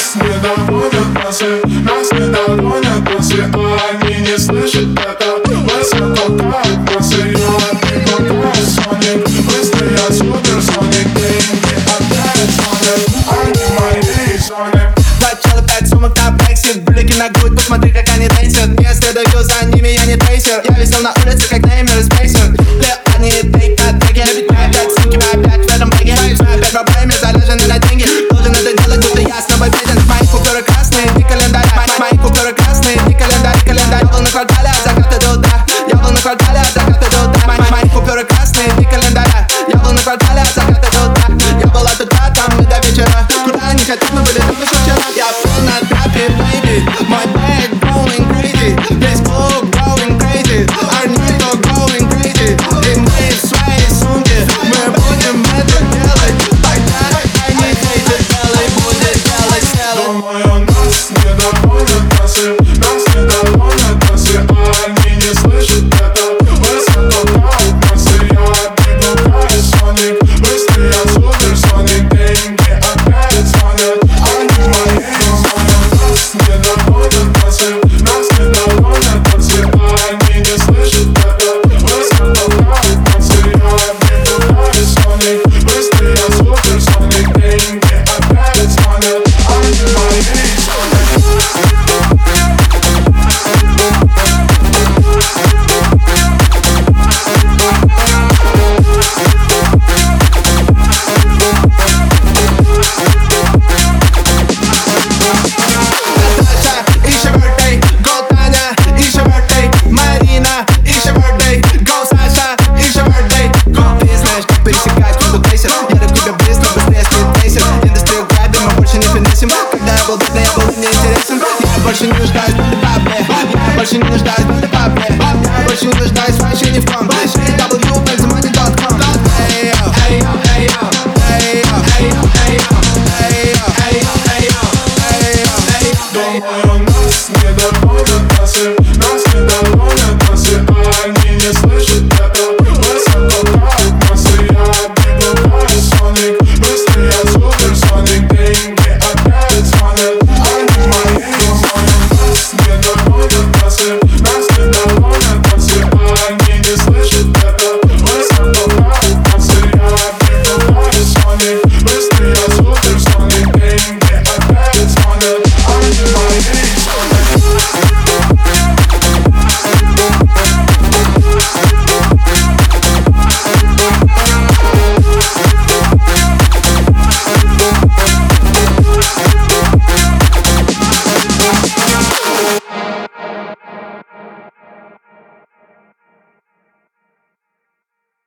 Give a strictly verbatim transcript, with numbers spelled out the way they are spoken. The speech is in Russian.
нас не доводят массы, нас не доводят массы, а они не слышат это. Высоко как массы, я прибавляю соник, быстрый я суперсоник, деньги опять звонят, они мои зоны. Два чела, пять сумок на Brexit, брюлики на грудь, посмотри, как они танцуют. Не следую за ними, я не трейсер. Я висел на улице, как Неймер из Пейсер. Они тейк на треке, мы опять сумки, мы опять в этом беге. Мы опять проблемы, заряжены на деньги. Должен это делать, будто я с тобой беден. Мои купюры красные, не календарь. Мои купюры красные, не календарь, календарь. Я был на квартале от заката до утра. Я был на квартале от заката до утра. Мои купюры красные, не календарь. Я был на квартале от заката до утра. Я был от утра, там мы до вечера. Куда не хотим, мы были там еще вчера. Я был на трапе, baby. My bag going crazy. This club going crazy. Our new dog going crazy. И мы в своей сумке, мы будем это делать. Тогда они хейтят, делай, будет делать целый. Думаю, нас не доводят массы, нас не доводят массы, а они не слышат это. Высоко как массы, я прибавляю соник, быстрый я суперсоник, деньги опять звонят, они мои зоны. Нас не доводят массы, нас не доводят массы, а они не слышат это. Высоко как массы, я прибавляю соник, быстрый я суперсоник, деньги опять звонят, они мои зоны. It's your birthday, go Tanya, it's your birthday, Marina, it's your birthday, go Sasha, it's your birthday, go business, как пересекать между крейсер. Я дам тебе быстро, быстрее спидтрейсер. Индустрию грабим, мы больше не финансим. Когда я был бедный, я был неинтересен. Я больше не нуждаюсь в бабле, я больше не нуждаюсь в бабле, я больше не нуждаюсь вообще ни в ком.